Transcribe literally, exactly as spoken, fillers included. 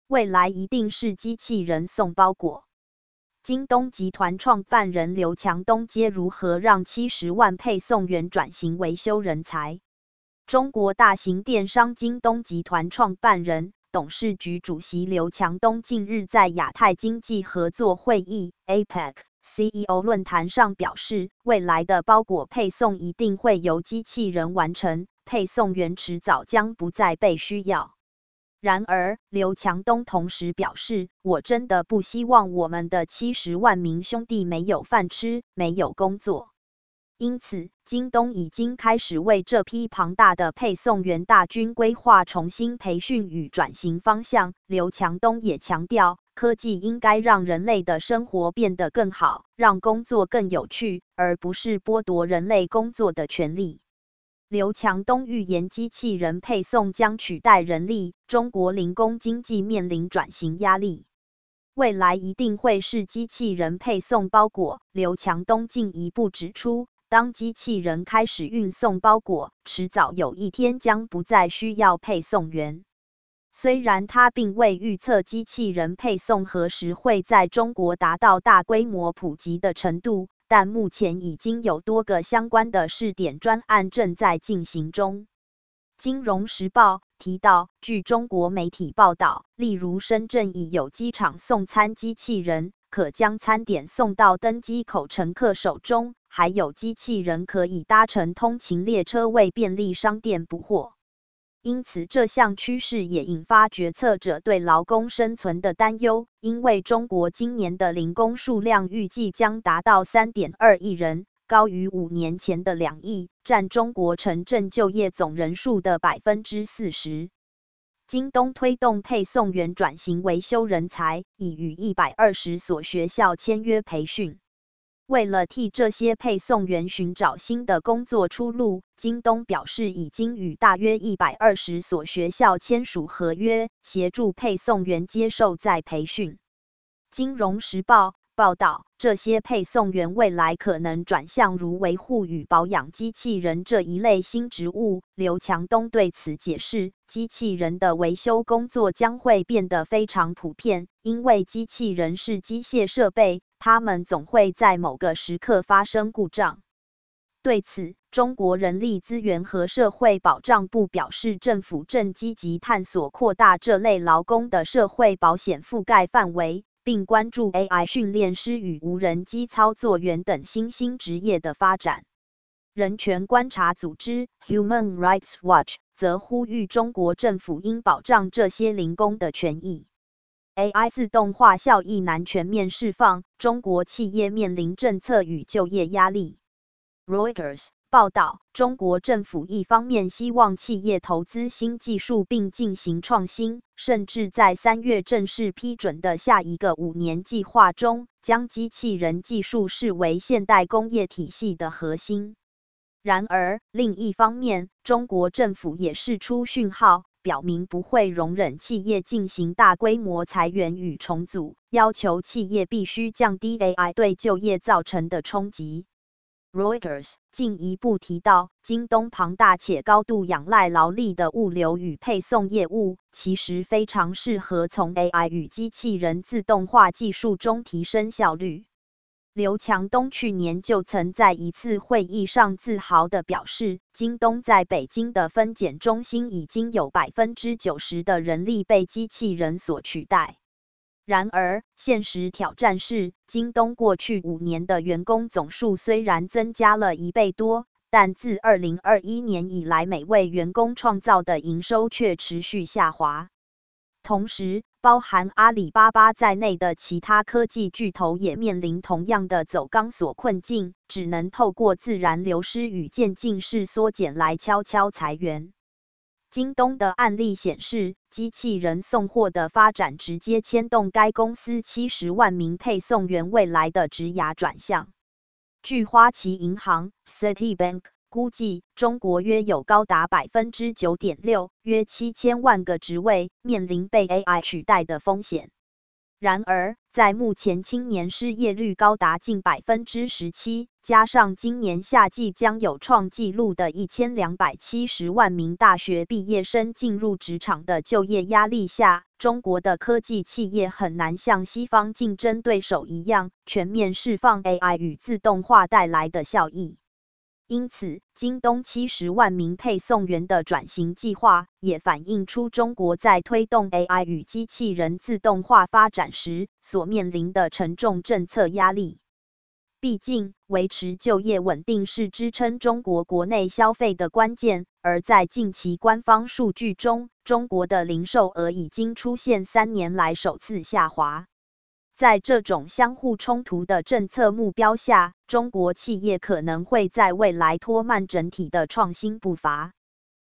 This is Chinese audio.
未来一定是机器人送包裹。京东集团创办人刘强东接如何让七十万配送员转型维修人才？中国大型电商京东集团创办人、董事局主席刘强东近日在亚太经济合作会议 （A P E C C E O 论坛上表示，未来的包裹配送一定会由机器人完成，配送员迟早将不再被需要。然而，刘强东同时表示，我真的不希望我们的七十万名兄弟没有饭吃，没有工作。因此，京东已经开始为这批庞大的配送员大军规划重新培训与转型方向。刘强东也强调，科技应该让人类的生活变得更好，让工作更有趣，而不是剥夺人类工作的权利。刘强东预言机器人配送将取代人力，中国零工经济面临转型压力。未来一定会是机器人配送包裹。刘强东进一步指出，当机器人开始运送包裹，迟早有一天将不再需要配送员。虽然他并未预测机器人配送何时会在中国达到大规模普及的程度，但目前已经有多个相关的试点专案正在进行中。金融时报提到，据中国媒体报道，例如深圳已有机场送餐机器人，可将餐点送到登机口乘客手中，还有机器人可以搭乘通勤列车为便利商店补货。因此，这项趋势也引发决策者对劳工生存的担忧，因为中国今年的零工数量预计将达到 三点二亿人，高于五年前的两亿，占中国城镇就业总人数的 百分之四十。京东推动配送员转型维修人才，已与一百二十所学校签约培训。为了替这些配送员寻找新的工作出路，京东表示已经与大约一百二十所学校签署合约，协助配送员接受再培训。金融时报报道，这些配送员未来可能转向如维护与保养机器人这一类新职务。刘强东对此解释，机器人的维修工作将会变得非常普遍，因为机器人是机械设备，它们总会在某个时刻发生故障。对此，中国人力资源和社会保障部表示，政府正积极探索扩大这类劳工的社会保险覆盖范围，并关注 A I 训练师与无人机操作员等新兴职业的发展。人权观察组织 Human Rights Watch 则呼吁中国政府应保障这些零工的权益。A I 自动化效益难全面释放，中国企业面临政策与就业压力。Reuters 报道，中国政府一方面希望企业投资新技术并进行创新，甚至在三月正式批准的下一个五年计划中，将机器人技术视为现代工业体系的核心。然而，另一方面，中国政府也释出讯号，表明不会容忍企业进行大规模裁员与重组，要求企业必须降低 A I 对就业造成的冲击。Reuters 进一步提到，京东庞大且高度仰赖劳力的物流与配送业务，其实非常适合从 A I 与机器人自动化技术中提升效率。刘强东去年就曾在一次会议上自豪地表示，京东在北京的分拣中心已经有 百分之九十 的人力被机器人所取代。然而，现实挑战是，京东过去五年的员工总数虽然增加了一倍多，但自二零二一年以来每位员工创造的营收却持续下滑。同时，包含阿里巴巴在内的其他科技巨头也面临同样的走钢索困境，只能透过自然流失与渐进式缩减来悄悄裁员。京东的案例显示，机器人送货的发展直接牵动该公司七十万名配送员未来的职涯转向。据花旗银行 Citibank 估计，中国约有高达 百分之九点六， 约七千万个职位面临被 A I 取代的风险。 然而，在目前青年失业率高达近 百分之十七， 加上今年夏季将有创纪录的一千两百七十万名大学毕业生进入职场的就业压力下，中国的科技企业很难像西方竞争对手一样，全面释放 A I 与自动化带来的效益。因此，京东七十万名配送员的转型计划，也反映出中国在推动 A I 与机器人自动化发展时所面临的沉重政策压力。毕竟，维持就业稳定是支撑中国国内消费的关键，而在近期官方数据中，中国的零售额已经出现三年来首次下滑。在这种相互冲突的政策目标下，中国企业可能会在未来拖慢整体的创新步伐。